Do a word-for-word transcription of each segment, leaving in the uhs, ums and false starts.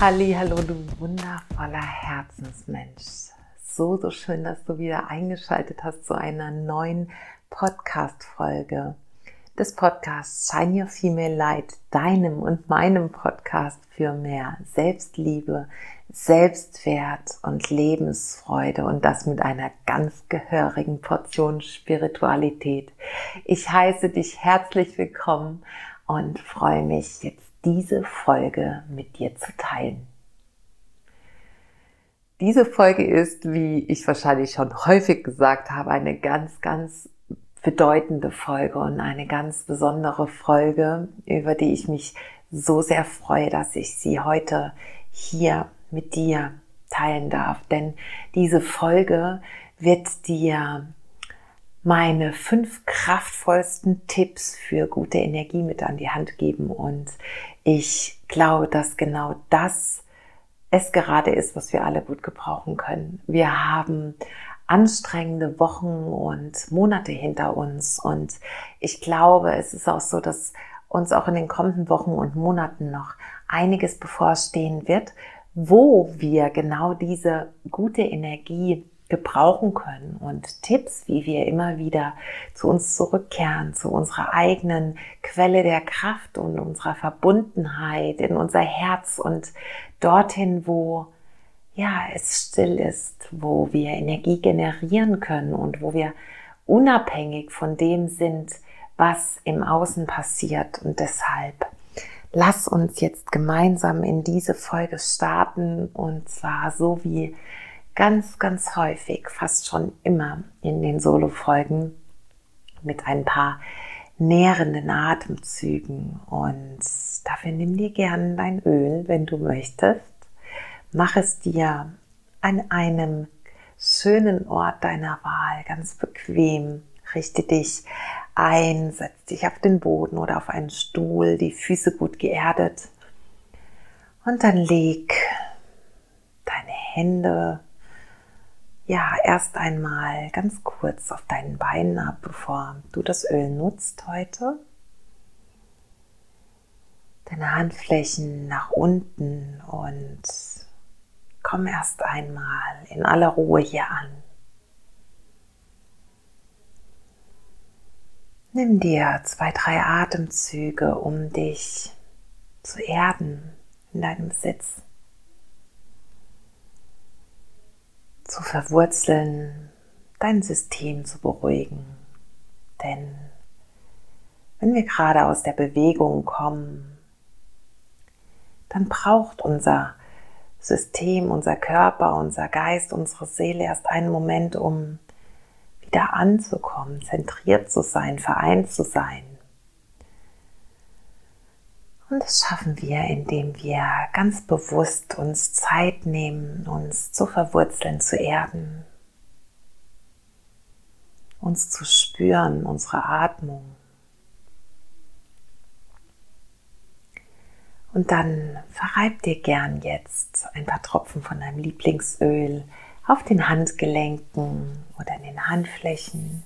Hallihallo, du wundervoller Herzensmensch. So, so schön, dass du wieder eingeschaltet hast zu einer neuen Podcast-Folge des Podcasts Shine Your Female Light, deinem und meinem Podcast für mehr Selbstliebe, Selbstwert und Lebensfreude und das mit einer ganz gehörigen Portion Spiritualität. Ich heiße dich herzlich willkommen und freue mich jetzt, diese Folge mit dir zu teilen. Diese Folge ist, wie ich wahrscheinlich schon häufig gesagt habe, eine ganz, ganz bedeutende Folge und eine ganz besondere Folge, über die ich mich so sehr freue, dass ich sie heute hier mit dir teilen darf. Denn diese Folge wird dir meine fünf kraftvollsten Tipps für gute Energie mit an die Hand geben. Und ich glaube, dass genau das es gerade ist, was wir alle gut gebrauchen können. Wir haben anstrengende Wochen und Monate hinter uns. Und ich glaube, es ist auch so, dass uns auch in den kommenden Wochen und Monaten noch einiges bevorstehen wird, wo wir genau diese gute Energie gebrauchen können und Tipps, wie wir immer wieder zu uns zurückkehren, zu unserer eigenen Quelle der Kraft und unserer Verbundenheit in unser Herz und dorthin, wo ja es still ist, wo wir Energie generieren können und wo wir unabhängig von dem sind, was im Außen passiert. Und deshalb lass uns jetzt gemeinsam in diese Folge starten, und zwar so wie ganz, ganz häufig, fast schon immer in den Solo-Folgen, mit ein paar nährenden Atemzügen. Und dafür nimm dir gerne dein Öl, wenn du möchtest. Mach es dir an einem schönen Ort deiner Wahl, ganz bequem. Richte dich ein, setz dich auf den Boden oder auf einen Stuhl, die Füße gut geerdet. Und dann leg deine Hände ja erst einmal ganz kurz auf deinen Beinen ab, bevor du das Öl nutzt heute. Deine Handflächen nach unten und komm erst einmal in aller Ruhe hier an. Nimm dir zwei, drei Atemzüge, um dich zu erden in deinem Sitz, zu verwurzeln, dein System zu beruhigen. Denn wenn wir gerade aus der Bewegung kommen, dann braucht unser System, unser Körper, unser Geist, unsere Seele erst einen Moment, um wieder anzukommen, zentriert zu sein, vereint zu sein. Und das schaffen wir, indem wir ganz bewusst uns Zeit nehmen, uns zu verwurzeln, zu erden, uns zu spüren, unsere Atmung. Und dann verreib dir gern jetzt ein paar Tropfen von deinem Lieblingsöl auf den Handgelenken oder in den Handflächen.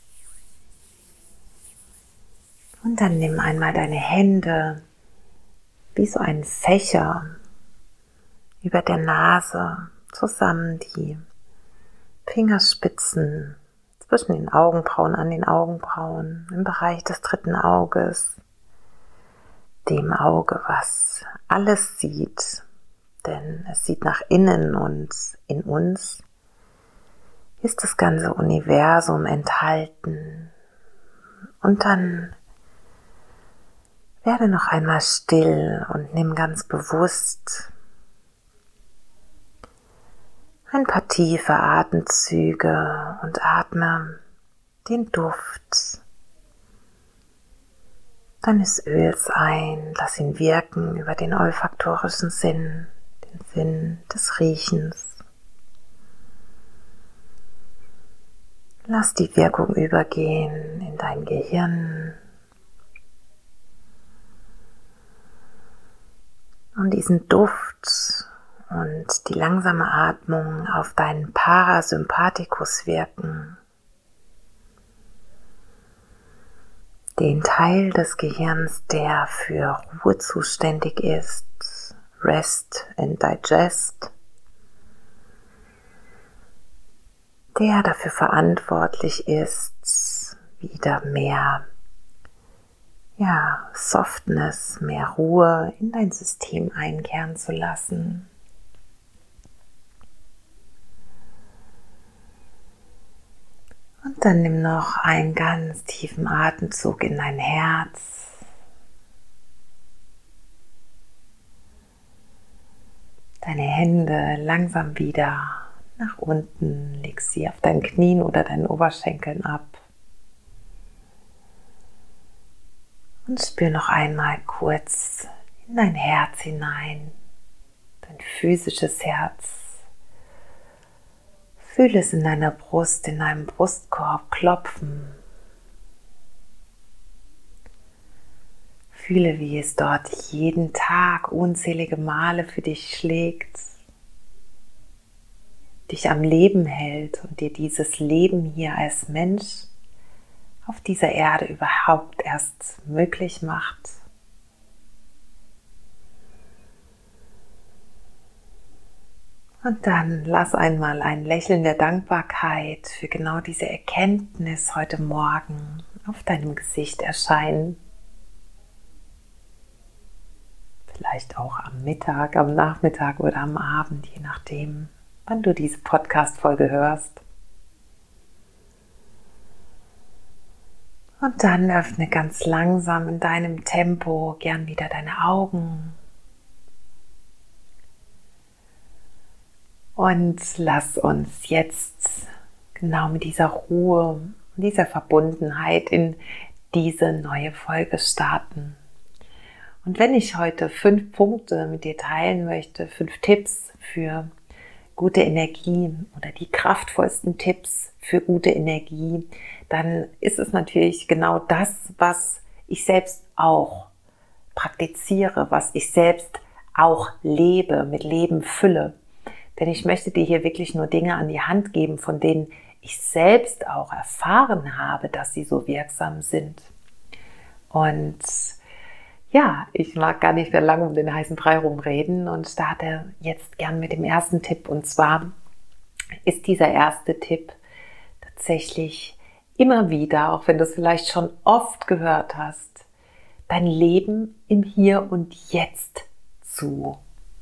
Und dann nimm einmal deine Hände wie so einen Fächer über der Nase zusammen, die Fingerspitzen zwischen den Augenbrauen, an den Augenbrauen, im Bereich des dritten Auges, dem Auge, was alles sieht, denn es sieht nach innen und in uns ist das ganze Universum enthalten. Und dann werde noch einmal still und nimm ganz bewusst ein paar tiefe Atemzüge und atme den Duft deines Öls ein. Lass ihn wirken über den olfaktorischen Sinn, den Sinn des Riechens. Lass die Wirkung übergehen in dein Gehirn. Und diesen Duft und die langsame Atmung auf deinen Parasympathikus wirken. Den Teil des Gehirns, der für Ruhe zuständig ist, Rest and Digest, der dafür verantwortlich ist, wieder mehr ja, Softness, mehr Ruhe in dein System einkehren zu lassen. Und dann nimm noch einen ganz tiefen Atemzug in dein Herz. Deine Hände langsam wieder nach unten, leg sie auf deinen Knien oder deinen Oberschenkeln ab. Und spür noch einmal kurz in dein Herz hinein, dein physisches Herz. Fühle es in deiner Brust, in deinem Brustkorb klopfen. Fühle, wie es dort jeden Tag unzählige Male für dich schlägt, dich am Leben hält und dir dieses Leben hier als Mensch auf dieser Erde überhaupt erst möglich macht. Und dann lass einmal ein Lächeln der Dankbarkeit für genau diese Erkenntnis heute Morgen auf deinem Gesicht erscheinen. Vielleicht auch am Mittag, am Nachmittag oder am Abend, je nachdem, wann du diese Podcast-Folge hörst. Und dann öffne ganz langsam in deinem Tempo gern wieder deine Augen. Und lass uns jetzt genau mit dieser Ruhe und dieser Verbundenheit in diese neue Folge starten. Und wenn ich heute fünf Punkte mit dir teilen möchte, fünf Tipps für gute Energie oder die kraftvollsten Tipps für gute Energie, dann ist es natürlich genau das, was ich selbst auch praktiziere, was ich selbst auch lebe, mit Leben fülle. Denn ich möchte dir hier wirklich nur Dinge an die Hand geben, von denen ich selbst auch erfahren habe, dass sie so wirksam sind. Und ja, ich mag gar nicht mehr lange um den heißen Brei rumreden und starte jetzt gern mit dem ersten Tipp. Und zwar ist dieser erste Tipp tatsächlich immer wieder, auch wenn du es vielleicht schon oft gehört hast, dein Leben im Hier und Jetzt zu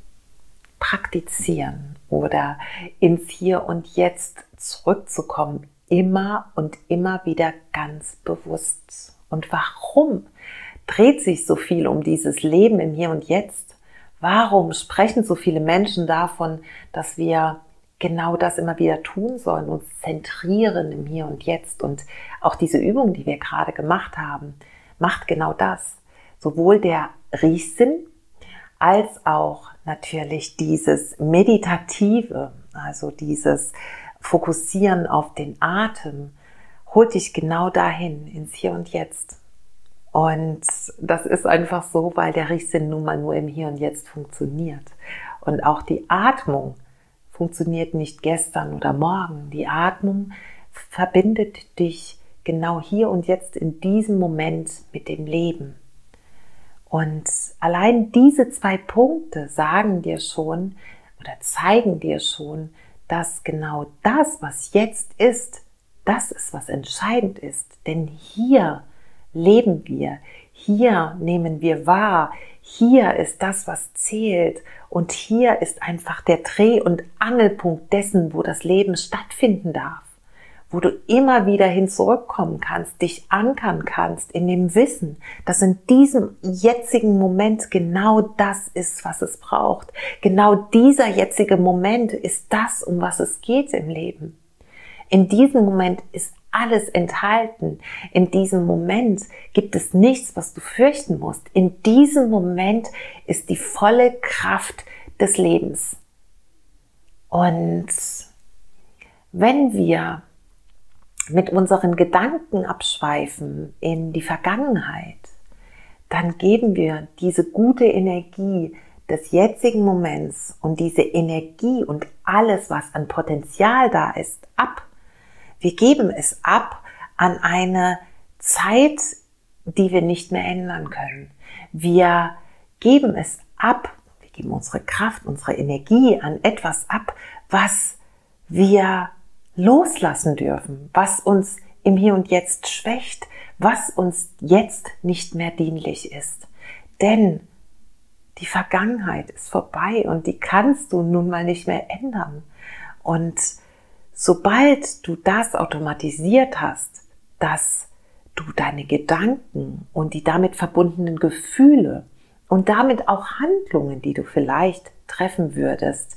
praktizieren oder ins Hier und Jetzt zurückzukommen, immer und immer wieder ganz bewusst. Und warum dreht sich so viel um dieses Leben im Hier und Jetzt? Warum sprechen so viele Menschen davon, dass wir genau das immer wieder tun sollen, uns zentrieren im Hier und Jetzt? Und auch diese Übung, die wir gerade gemacht haben, macht genau das. Sowohl der Riechsinn als auch natürlich dieses Meditative, also dieses Fokussieren auf den Atem, holt dich genau dahin, ins Hier und Jetzt. Und das ist einfach so, weil der Riechsinn nun mal nur im Hier und Jetzt funktioniert. Und auch die Atmung funktioniert nicht gestern oder morgen. Die Atmung verbindet dich genau hier und jetzt in diesem Moment mit dem Leben. Und allein diese zwei Punkte sagen dir schon oder zeigen dir schon, dass genau das, was jetzt ist, das ist, was entscheidend ist. Denn hier leben wir, hier nehmen wir wahr, hier ist das, was zählt und hier ist einfach der Dreh- und Angelpunkt dessen, wo das Leben stattfinden darf, wo du immer wieder hin zurückkommen kannst, dich ankern kannst in dem Wissen, dass in diesem jetzigen Moment genau das ist, was es braucht. Genau dieser jetzige Moment ist das, um was es geht im Leben. In diesem Moment ist alles enthalten. In diesem Moment gibt es nichts, was du fürchten musst. In diesem Moment ist die volle Kraft des Lebens. Und wenn wir mit unseren Gedanken abschweifen in die Vergangenheit, dann geben wir diese gute Energie des jetzigen Moments und diese Energie und alles, was an Potenzial da ist, ab. Wir geben es ab an eine Zeit, die wir nicht mehr ändern können. Wir geben es ab, wir geben unsere Kraft, unsere Energie an etwas ab, was wir loslassen dürfen, was uns im Hier und Jetzt schwächt, was uns jetzt nicht mehr dienlich ist. Denn die Vergangenheit ist vorbei und die kannst du nun mal nicht mehr ändern. Und sobald du das automatisiert hast, dass du deine Gedanken und die damit verbundenen Gefühle und damit auch Handlungen, die du vielleicht treffen würdest,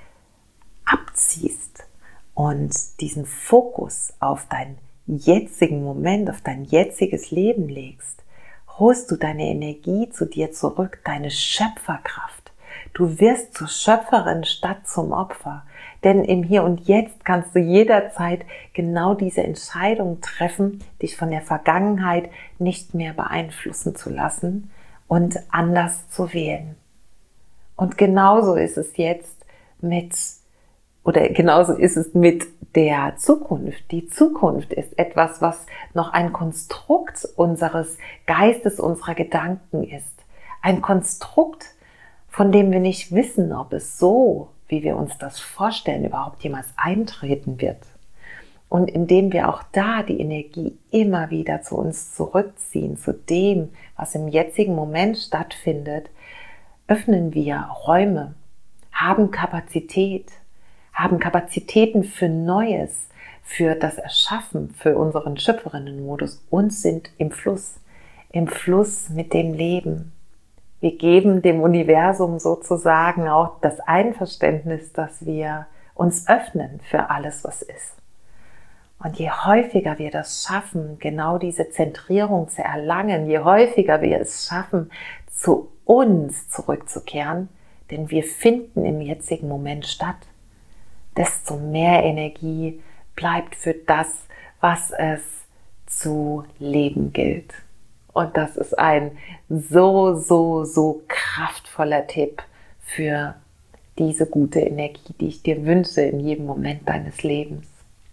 abziehst und diesen Fokus auf deinen jetzigen Moment, auf dein jetziges Leben legst, holst du deine Energie zu dir zurück, deine Schöpferkraft. Du wirst zur Schöpferin statt zum Opfer. Denn im Hier und Jetzt kannst du jederzeit genau diese Entscheidung treffen, dich von der Vergangenheit nicht mehr beeinflussen zu lassen und anders zu wählen. Und genauso ist es jetzt mit, oder genauso ist es mit der Zukunft. Die Zukunft ist etwas, was noch ein Konstrukt unseres Geistes, unserer Gedanken ist. Ein Konstrukt, von dem wir nicht wissen, ob es so, wie wir uns das vorstellen, überhaupt jemals eintreten wird. Und indem wir auch da die Energie immer wieder zu uns zurückziehen, zu dem, was im jetzigen Moment stattfindet, öffnen wir Räume, haben Kapazität, haben Kapazitäten für Neues, für das Erschaffen, für unseren Schöpferinnenmodus und sind im Fluss, im Fluss mit dem Leben. Wir geben dem Universum sozusagen auch das Einverständnis, dass wir uns öffnen für alles, was ist. Und je häufiger wir das schaffen, genau diese Zentrierung zu erlangen, je häufiger wir es schaffen, zu uns zurückzukehren, denn wir finden im jetzigen Moment statt, desto mehr Energie bleibt für das, was es zu leben gilt. Und das ist ein so, so, so kraftvoller Tipp für diese gute Energie, die ich dir wünsche in jedem Moment deines Lebens.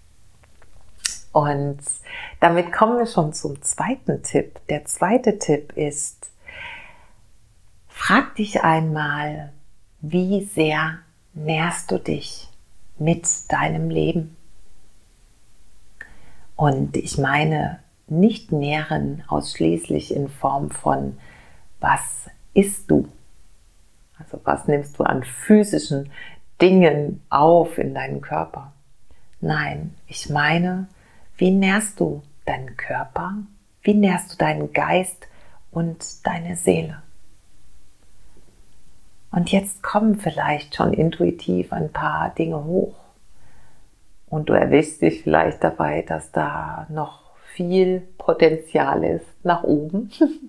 Und damit kommen wir schon zum zweiten Tipp. Der zweite Tipp ist, frag dich einmal, wie sehr nährst du dich mit deinem Leben? Und ich meine nicht nähren ausschließlich in Form von, was isst du? Also was nimmst du an physischen Dingen auf in deinen Körper? Nein, ich meine, wie nährst du deinen Körper? Wie nährst du deinen Geist und deine Seele? Und jetzt kommen vielleicht schon intuitiv ein paar Dinge hoch. Und du erwischst dich vielleicht dabei, dass da noch viel Potenzial ist nach oben.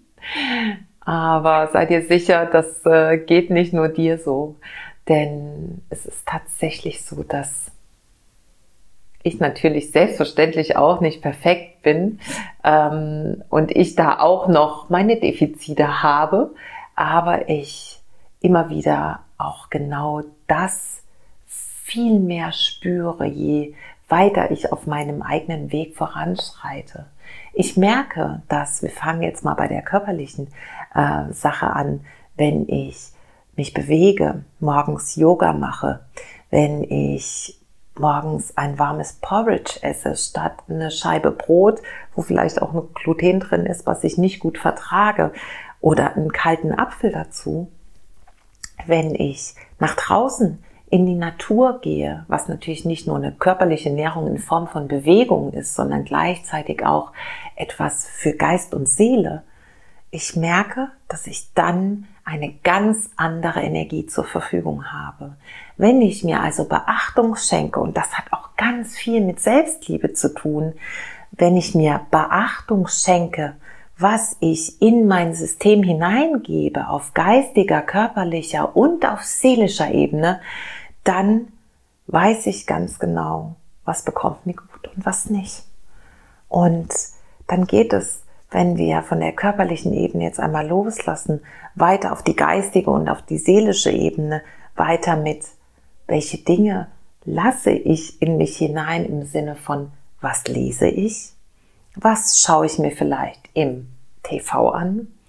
Aber sei dir sicher, das äh, geht nicht nur dir so. Denn es ist tatsächlich so, dass ich natürlich selbstverständlich auch nicht perfekt bin ähm, und ich da auch noch meine Defizite habe, aber ich immer wieder auch genau das viel mehr spüre, je weiter ich auf meinem eigenen Weg voranschreite. Ich merke, dass, wir fangen jetzt mal bei der körperlichen äh, Sache an, wenn ich mich bewege, morgens Yoga mache, wenn ich morgens ein warmes Porridge esse, statt eine Scheibe Brot, wo vielleicht auch ein Gluten drin ist, was ich nicht gut vertrage, oder einen kalten Apfel dazu. Wenn ich nach draußen in die Natur gehe, was natürlich nicht nur eine körperliche Nährung in Form von Bewegung ist, sondern gleichzeitig auch etwas für Geist und Seele, ich merke, dass ich dann eine ganz andere Energie zur Verfügung habe. Wenn ich mir also Beachtung schenke, und das hat auch ganz viel mit Selbstliebe zu tun, wenn ich mir Beachtung schenke, was ich in mein System hineingebe, auf geistiger, körperlicher und auf seelischer Ebene, dann weiß ich ganz genau, was bekommt mir gut und was nicht. Und dann geht es, wenn wir von der körperlichen Ebene jetzt einmal loslassen, weiter auf die geistige und auf die seelische Ebene, weiter mit, welche Dinge lasse ich in mich hinein im Sinne von, was lese ich, was schaue ich mir vielleicht im T V an,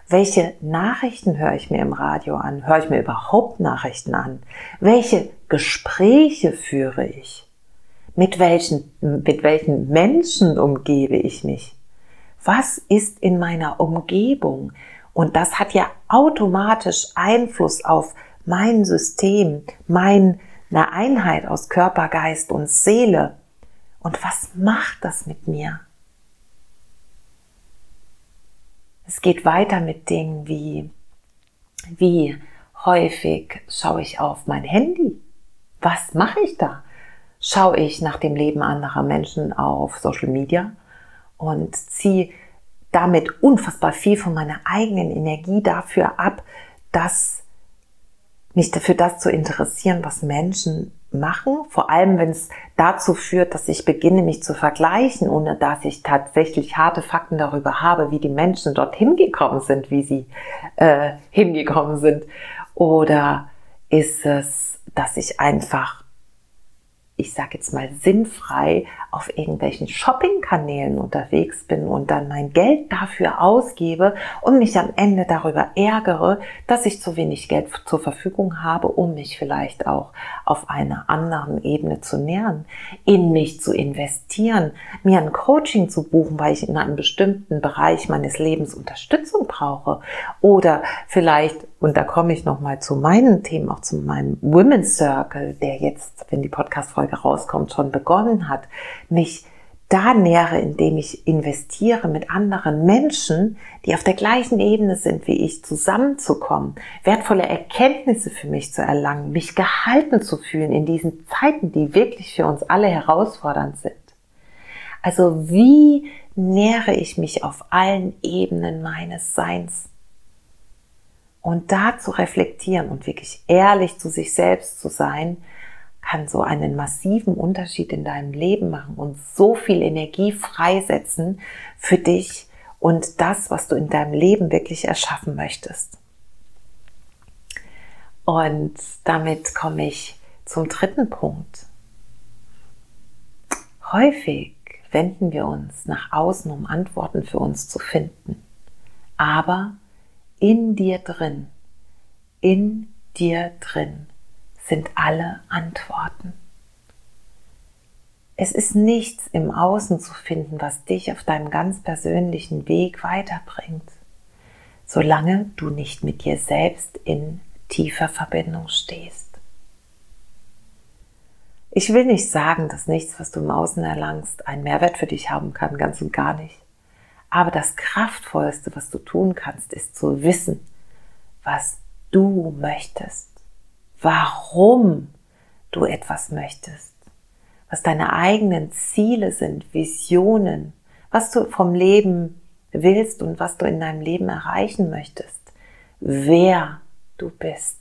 Welche Nachrichten höre ich mir im Radio an? Höre ich mir überhaupt Nachrichten an? Welche Gespräche führe ich? Mit welchen, mit welchen Menschen umgebe ich mich? Was ist in meiner Umgebung? Und das hat ja automatisch Einfluss auf mein System, meine Einheit aus Körper, Geist und Seele. Und was macht das mit mir? Es geht weiter mit Dingen wie, wie häufig schaue ich auf mein Handy? Was mache ich da? Schaue ich nach dem Leben anderer Menschen auf Social Media und ziehe damit unfassbar viel von meiner eigenen Energie dafür ab, dass mich dafür das zu interessieren, was Menschen machen, vor allem wenn es dazu führt, dass ich beginne, mich zu vergleichen, ohne dass ich tatsächlich harte Fakten darüber habe, wie die Menschen dorthin gekommen sind, wie sie äh, hingekommen sind. Oder ist es, dass ich einfach, ich sage jetzt mal sinnfrei, auf irgendwelchen Shoppingkanälen unterwegs bin und dann mein Geld dafür ausgebe und mich am Ende darüber ärgere, dass ich zu wenig Geld zur Verfügung habe, um mich vielleicht auch auf einer anderen Ebene zu nähern, in mich zu investieren, mir ein Coaching zu buchen, weil ich in einem bestimmten Bereich meines Lebens Unterstützung brauche oder vielleicht, und da komme ich nochmal zu meinen Themen, auch zu meinem Women's Circle, der jetzt, wenn die Podcast-Folge rauskommt, schon begonnen hat, mich da nähere, indem ich investiere mit anderen Menschen, die auf der gleichen Ebene sind wie ich, zusammenzukommen, wertvolle Erkenntnisse für mich zu erlangen, mich gehalten zu fühlen in diesen Zeiten, die wirklich für uns alle herausfordernd sind. Also wie nähere ich mich auf allen Ebenen meines Seins? Und da zu reflektieren und wirklich ehrlich zu sich selbst zu sein, kann so einen massiven Unterschied in deinem Leben machen und so viel Energie freisetzen für dich und das, was du in deinem Leben wirklich erschaffen möchtest. Und damit komme ich zum dritten Punkt. Häufig wenden wir uns nach außen, um Antworten für uns zu finden. Aber in dir drin, in dir drin sind alle Antworten. Es ist nichts im Außen zu finden, was dich auf deinem ganz persönlichen Weg weiterbringt, solange du nicht mit dir selbst in tiefer Verbindung stehst. Ich will nicht sagen, dass nichts, was du im Außen erlangst, einen Mehrwert für dich haben kann, ganz und gar nicht. Aber das Kraftvollste, was du tun kannst, ist zu wissen, was du möchtest, warum du etwas möchtest, was deine eigenen Ziele sind, Visionen, was du vom Leben willst und was du in deinem Leben erreichen möchtest, wer du bist.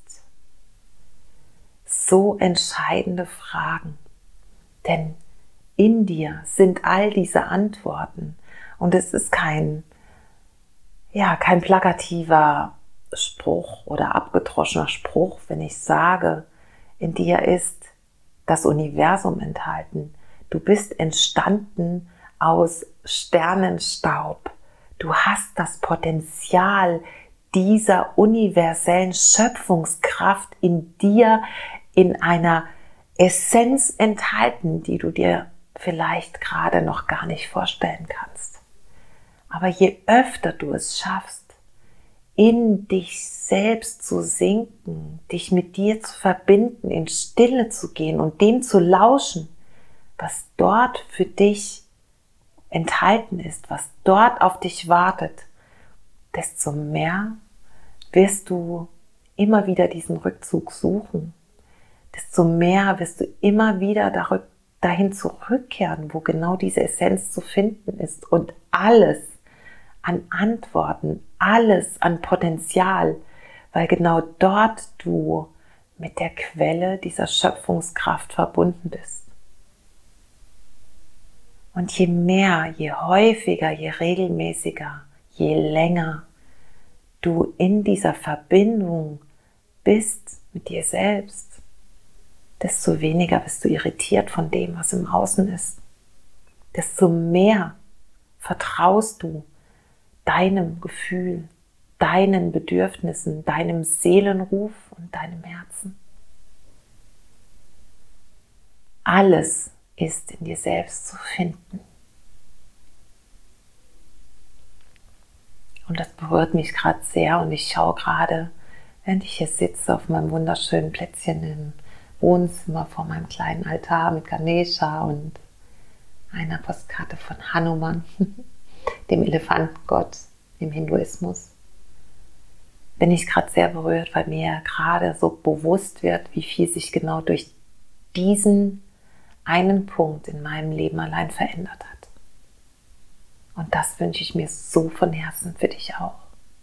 So entscheidende Fragen, denn in dir sind all diese Antworten. Und es ist kein, ja, kein plakativer Spruch oder abgedroschener Spruch, wenn ich sage, in dir ist das Universum enthalten. Du bist entstanden aus Sternenstaub. Du hast das Potenzial dieser universellen Schöpfungskraft in dir in einer Essenz enthalten, die du dir vielleicht gerade noch gar nicht vorstellen kannst. Aber je öfter du es schaffst, in dich selbst zu sinken, dich mit dir zu verbinden, in Stille zu gehen und dem zu lauschen, was dort für dich enthalten ist, was dort auf dich wartet, desto mehr wirst du immer wieder diesen Rückzug suchen, desto mehr wirst du immer wieder dahin zurückkehren, wo genau diese Essenz zu finden ist und alles an Antworten, alles an Potenzial, weil genau dort du mit der Quelle dieser Schöpfungskraft verbunden bist. Und je mehr, je häufiger, je regelmäßiger, je länger du in dieser Verbindung bist mit dir selbst, desto weniger bist du irritiert von dem, was im Außen ist. Desto mehr vertraust du deinem Gefühl, deinen Bedürfnissen, deinem Seelenruf und deinem Herzen. Alles ist in dir selbst zu finden. Und das berührt mich gerade sehr und ich schaue gerade, während ich hier sitze, auf meinem wunderschönen Plätzchen im Wohnzimmer vor meinem kleinen Altar mit Ganesha und einer Postkarte von Hanuman, dem Elefantengott im Hinduismus. Bin ich gerade sehr berührt, weil mir gerade so bewusst wird, wie viel sich genau durch diesen einen Punkt in meinem Leben allein verändert hat. Und das wünsche ich mir so von Herzen für dich auch.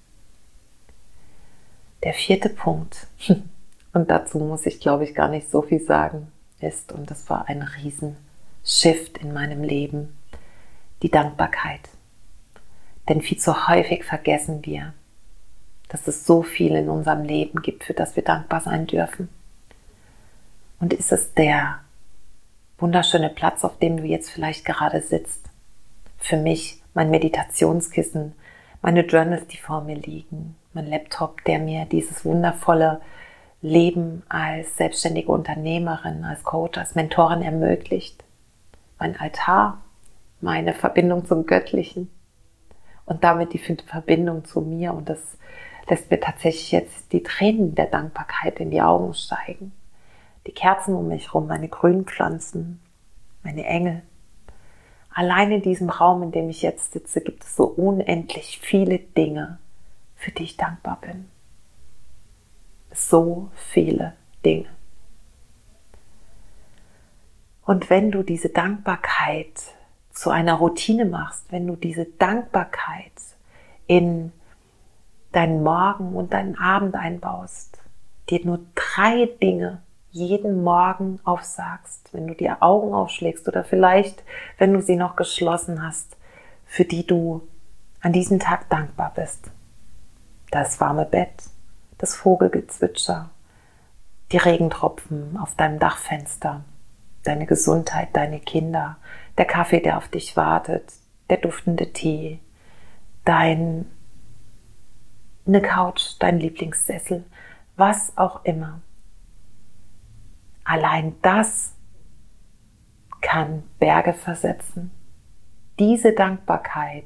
Der vierte Punkt, und dazu muss ich, glaube ich, gar nicht so viel sagen, ist, und das war ein Riesen-Shift in meinem Leben, die Dankbarkeit. Denn viel zu häufig vergessen wir, dass es so viel in unserem Leben gibt, für das wir dankbar sein dürfen. Und ist es der wunderschöne Platz, auf dem du jetzt vielleicht gerade sitzt? Für mich mein Meditationskissen, meine Journals, die vor mir liegen, mein Laptop, der mir dieses wundervolle Leben als selbstständige Unternehmerin, als Coach, als Mentorin ermöglicht, mein Altar, meine Verbindung zum Göttlichen und damit die Verbindung zu mir. Und das lässt mir tatsächlich jetzt die Tränen der Dankbarkeit in die Augen steigen. Die Kerzen um mich herum, meine grünen Pflanzen, meine Engel. Allein in diesem Raum, in dem ich jetzt sitze, gibt es so unendlich viele Dinge, für die ich dankbar bin. So viele Dinge. Und wenn du diese Dankbarkeit zu einer Routine machst, wenn du diese Dankbarkeit in deinen Morgen und deinen Abend einbaust, dir nur drei Dinge jeden Morgen aufsagst, wenn du dir Augen aufschlägst oder vielleicht, wenn du sie noch geschlossen hast, für die du an diesem Tag dankbar bist. Das warme Bett, das Vogelgezwitscher, die Regentropfen auf deinem Dachfenster, deine Gesundheit, deine Kinder, der Kaffee, der auf dich wartet, der duftende Tee, dein, eine Couch, dein Lieblingssessel, was auch immer. Allein das kann Berge versetzen. Diese Dankbarkeit,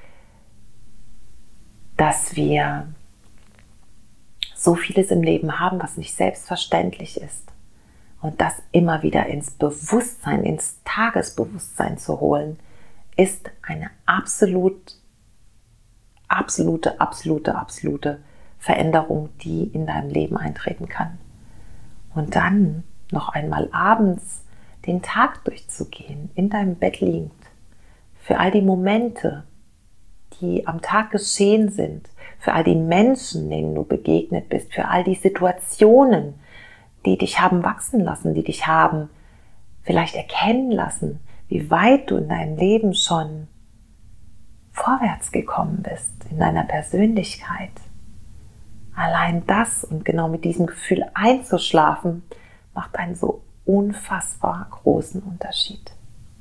dass wir so vieles im Leben haben, was nicht selbstverständlich ist. Und das immer wieder ins Bewusstsein, ins Tagesbewusstsein zu holen, ist eine absolut, absolute, absolute, absolute Veränderung, die in deinem Leben eintreten kann. Und dann noch einmal abends den Tag durchzugehen, in deinem Bett liegend, für all die Momente, die am Tag geschehen sind, für all die Menschen, denen du begegnet bist, für all die Situationen, die dich haben wachsen lassen, die dich haben vielleicht erkennen lassen, wie weit du in deinem Leben schon vorwärts gekommen bist, in deiner Persönlichkeit. Allein das und genau mit diesem Gefühl einzuschlafen, macht einen so unfassbar großen Unterschied.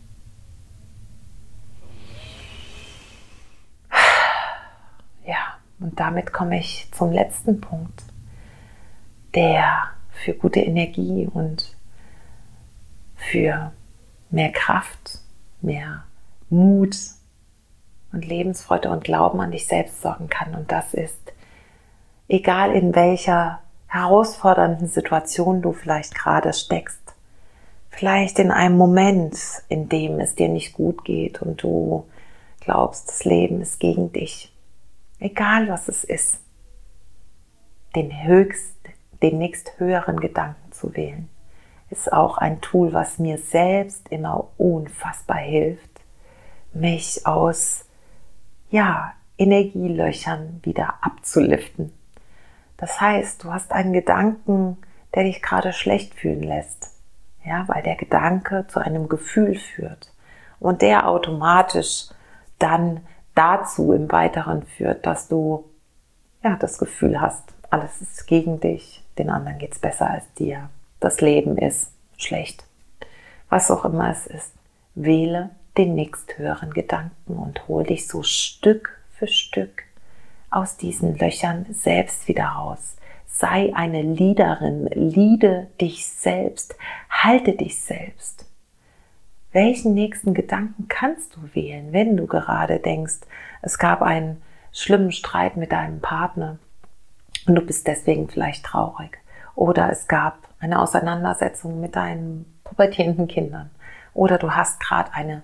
Ja, und damit komme ich zum letzten Punkt, der für gute Energie und für mehr Kraft, mehr Mut und Lebensfreude und Glauben an dich selbst sorgen kann. Und das ist, egal in welcher herausfordernden Situation du vielleicht gerade steckst, vielleicht in einem Moment, in dem es dir nicht gut geht und du glaubst, das Leben ist gegen dich. Egal was es ist, den höchst, den nächsthöheren Gedanken zu wählen, ist auch ein Tool, was mir selbst immer unfassbar hilft, mich aus ja, Energielöchern wieder abzuliften. Das heißt, du hast einen Gedanken, der dich gerade schlecht fühlen lässt, ja, weil der Gedanke zu einem Gefühl führt und der automatisch dann dazu im Weiteren führt, dass du ja das Gefühl hast, alles ist gegen dich, den anderen geht's besser als dir, das Leben ist schlecht. Was auch immer es ist, wähle den nächsthöheren Gedanken und hol dich so Stück für Stück aus diesen Löchern selbst wieder raus. Sei eine Leaderin, leade dich selbst, halte dich selbst. Welchen nächsten Gedanken kannst du wählen, wenn du gerade denkst, es gab einen schlimmen Streit mit deinem Partner und du bist deswegen vielleicht traurig? Oder es gab eine Auseinandersetzung mit deinen pubertierenden Kindern. Oder du hast gerade eine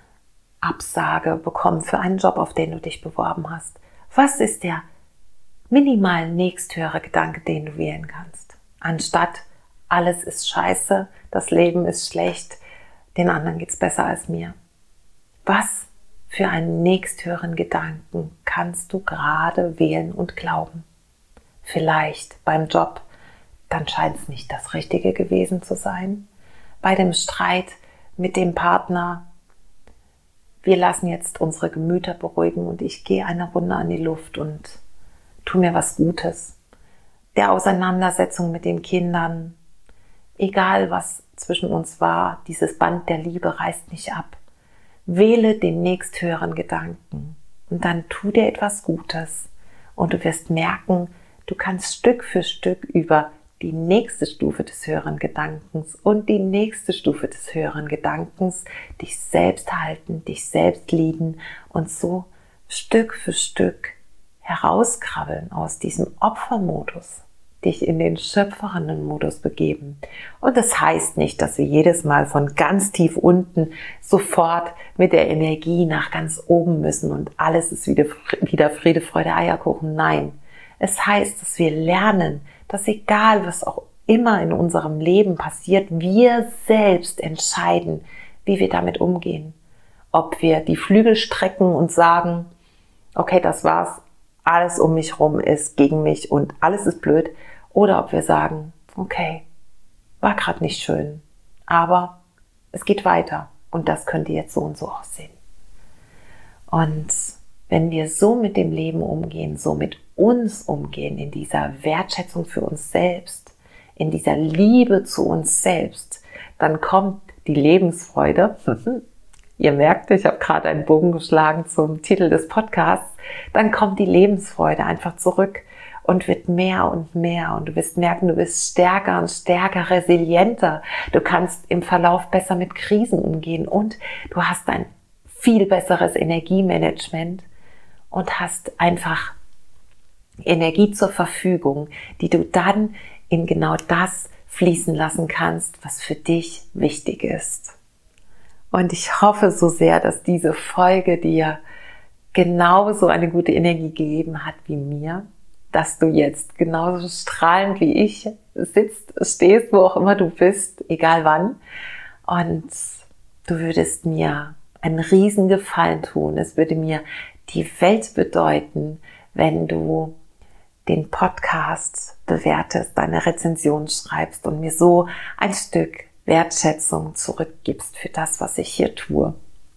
Absage bekommen für einen Job, auf den du dich beworben hast. Was ist der minimal nächsthöhere Gedanke, den du wählen kannst? Anstatt alles ist scheiße, das Leben ist schlecht, den anderen geht's besser als mir. Was für einen nächsthöheren Gedanken kannst du gerade wählen und glauben? Vielleicht beim Job, dann scheint es nicht das Richtige gewesen zu sein. Bei dem Streit mit dem Partner, wir lassen jetzt unsere Gemüter beruhigen und ich gehe eine Runde an die Luft und tu mir was Gutes. Der Auseinandersetzung mit den Kindern, egal was zwischen uns war, dieses Band der Liebe reißt nicht ab. Wähle den nächsthöheren Gedanken und dann tu dir etwas Gutes und du wirst merken, du kannst Stück für Stück über die nächste Stufe des höheren Gedankens und die nächste Stufe des höheren Gedankens dich selbst halten, dich selbst lieben und so Stück für Stück herauskrabbeln aus diesem Opfermodus, dich in den schöpferischen Modus begeben. Und das heißt nicht, dass wir jedes Mal von ganz tief unten sofort mit der Energie nach ganz oben müssen und alles ist wieder, wieder Friede, Freude, Eierkuchen. Nein, es heißt, dass wir lernen, dass egal was auch immer in unserem Leben passiert, wir selbst entscheiden, wie wir damit umgehen. Ob wir die Flügel strecken und sagen, okay, das war's, alles um mich rum ist gegen mich und alles ist blöd, oder ob wir sagen, okay, war gerade nicht schön, aber es geht weiter und das könnte jetzt so und so aussehen. Und wenn wir so mit dem Leben umgehen, so mit uns umgehen, in dieser Wertschätzung für uns selbst, in dieser Liebe zu uns selbst, dann kommt die Lebensfreude. Ihr merkt, ich habe gerade einen Bogen geschlagen zum Titel des Podcasts. Dann kommt die Lebensfreude einfach zurück und wird mehr und mehr. Und du wirst merken, du bist stärker und stärker, resilienter. Du kannst im Verlauf besser mit Krisen umgehen und du hast ein viel besseres Energiemanagement und hast einfach Energie zur Verfügung, die du dann in genau das fließen lassen kannst, was für dich wichtig ist. Und ich hoffe so sehr, dass diese Folge dir genauso eine gute Energie gegeben hat wie mir, dass du jetzt genauso strahlend wie ich sitzt, stehst, wo auch immer du bist, egal wann. Und du würdest mir einen riesen Gefallen tun. Es würde mir die Welt bedeuten, wenn du den Podcast bewertest, deine Rezension schreibst und mir so ein Stück Wertschätzung zurückgibst für das, was ich hier tue.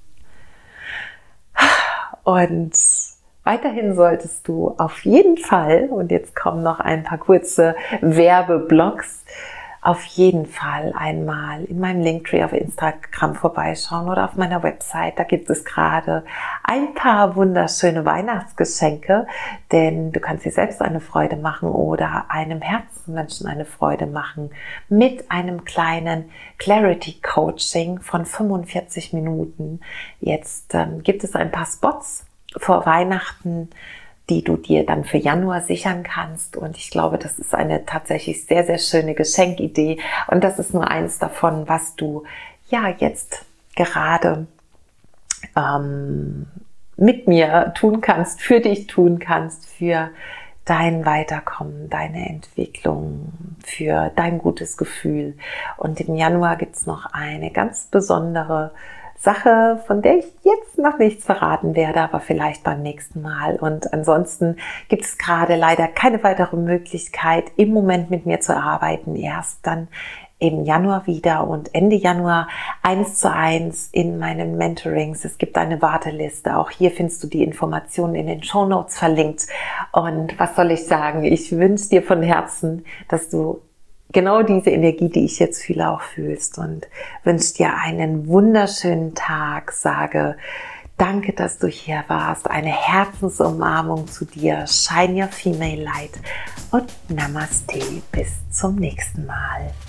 Und weiterhin solltest du auf jeden Fall, und jetzt kommen noch ein paar kurze Werbeblocks, auf jeden Fall einmal in meinem Linktree auf Instagram vorbeischauen oder auf meiner Website. Da gibt es gerade ein paar wunderschöne Weihnachtsgeschenke, denn du kannst dir selbst eine Freude machen oder einem Herzensmenschen eine Freude machen mit einem kleinen Clarity Coaching von fünfundvierzig Minuten. Jetzt ähm, gibt es ein paar Spots vor Weihnachten, die du dir dann für Januar sichern kannst. Und ich glaube, das ist eine tatsächlich sehr, sehr schöne Geschenkidee. Und das ist nur eins davon, was du ja jetzt gerade ähm, mit mir tun kannst, für dich tun kannst, für dein Weiterkommen, deine Entwicklung, für dein gutes Gefühl. Und im Januar gibt's noch eine ganz besondere Sache, von der ich jetzt noch nichts verraten werde, aber vielleicht beim nächsten Mal. Und ansonsten gibt es gerade leider keine weitere Möglichkeit, im Moment mit mir zu arbeiten. Erst dann im Januar wieder und Ende Januar eins zu eins in meinen Mentorings. Es gibt eine Warteliste. Auch hier findest du die Informationen in den Shownotes verlinkt. Und was soll ich sagen? Ich wünsche dir von Herzen, dass du genau diese Energie, die ich jetzt fühle, auch fühlst und wünsche dir einen wunderschönen Tag. Sage Danke, dass du hier warst. Eine Herzensumarmung zu dir. Shine your female light und Namaste. Bis zum nächsten Mal.